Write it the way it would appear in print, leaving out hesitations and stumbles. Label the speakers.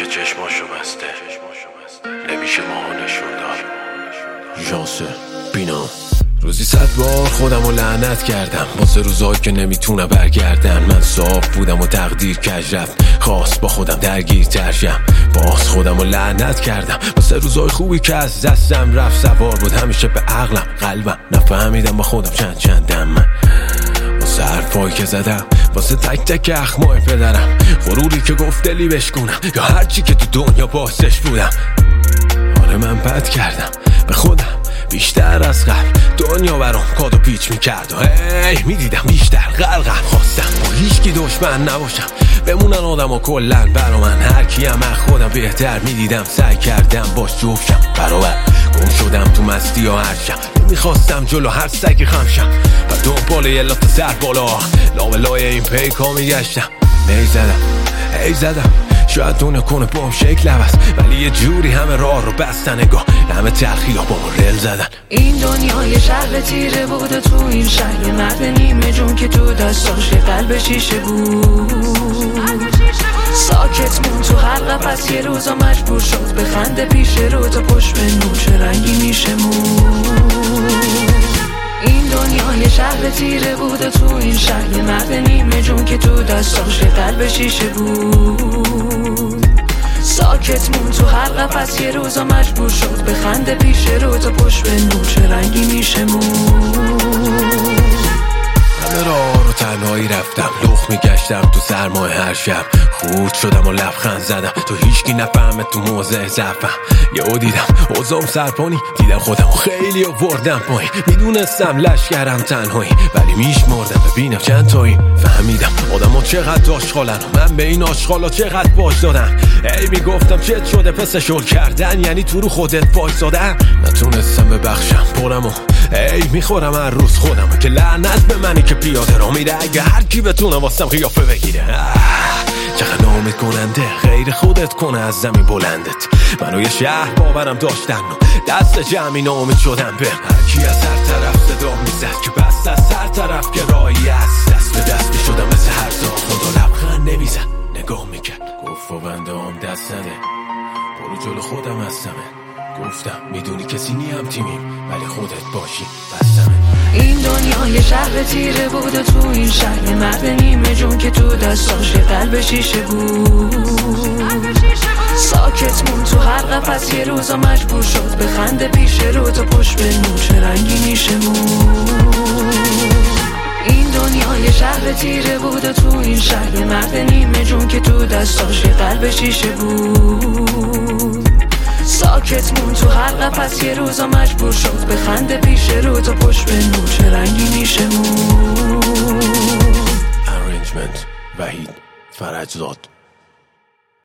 Speaker 1: چشماشو بسته نمیشه ماها نشون داد. ژانس بینا روزی 100 بار خودمو لعنت کردم واسه روزایی که نمیتونه برگردن. من صاف بودم و تقدیر کج رفت خواست با خودم درگیر ترشم. باز خودمو لعنت کردم واسه روزای خوبی که از دستم رفت. سوار بود همیشه به عقلم قلبم نفهمیدم با خودم چندم. من واسه حرفایی که زدم واسه تک تک اخمای پدرم. غروری که گفت دلی بشکنم یا هرچی که تو دنیا باستش بودم. آره من بد کردم به خودم بیشتر از قبل. دنیا برام کاد و پیچ میکرد و هی میدیدم بیشتر غرقم. خواستم با هیچکی دشمن نباشم بمونن آدم و کلن برا من. هر کیم از خودم بهتر میدیدم سعی کردم باش جفتشم برابر. گم شدم تو مستی و هرشم نمیخواستم جلو هر سگی خمشم و دنبال یه لات سر بالا لابلای این پیکا میگشتم. هی زدم شاید تو نکنه بام شکل عوض ولی یه جوری همه راه رو بستن. نگاه همه تلخی ها با ما رل زدن. این دنیا یه شهر تیره بود و تو این شهر یه مرد نیمه جون که تو دستاش یه قلب شیشه بود. ساکت مون تو هر قفس یه روزا مجبور شد به خنده پیش رو تا پشت به نور چه رنگی میشه مون. این دنیا یه شهر تیره بود و تو این شهر یه مرد نیمه جون که تو دستاش یه قلب شیشه بود. ساکت مون تو هر قفس یه روزا مجبور شد به خنده پیش رو تا پشت به نور چه رنگی میشه مون. همه راه رو تنهایی رفتم لخ میگشتم تو سرمای هر شب. خورد شدم و لبخند زدم تو هیچکی نفهمه تو موضع ضعفم. یهو دیدم اوضاعم سرپانی دیدم خودم خیلی آوردم پایین. میدونستم لشکرم تنهایی ولی میشمردم ببینم چند تایی. فهمیدم آدم ها چقدر آشغالن و من به این آشغالا چقدر باج دادم. ای میگفتم چت شده پس شل کردن یعنی تو رو خودت وایسادن. نتونستم ببخشم پرم و ای میخورم هر روز خودم که لعنت به منی که پیاده را میره. اگه هر کی بتونه واسم قیافه بگیره چقدر نامید کننده غیر خودت کنه از زمین بلندت. منو یه شهر باورم داشتن و دست جمعی نامید شدم به هر کی از هر طرف صدا میزد که بست از هر طرف که راهی است. دست به دست میشدم مثل هر زا خدا لبخند نمیزد نگاه میکرد گفت و بنده هم دست نده برو جلو خودم هستمه. گفتم میدونی کسی نیم تیمیم ولی خودت باشی بستمه. این دنیا یه شهر تیره بود و تو این شهر یه مرد نیمه جون که تو دستاش یه قلب شیشه بود. ساکت مون تو هر قفس یه روزا مجبور شد به خنده پیش رو تا پشت به نور چه رنگی میشه مون. این دنیا یه شهر تیره بود و تو این شهر یه مرد نیمه جون که تو دستاش یه قلب شیشه بود. ساکت مون تو هر قفس یه روزا مجبور شد به خنده پیش رو تا پشت به نور چه رنگی میشه مون. Arrangement وحید فرجزاد.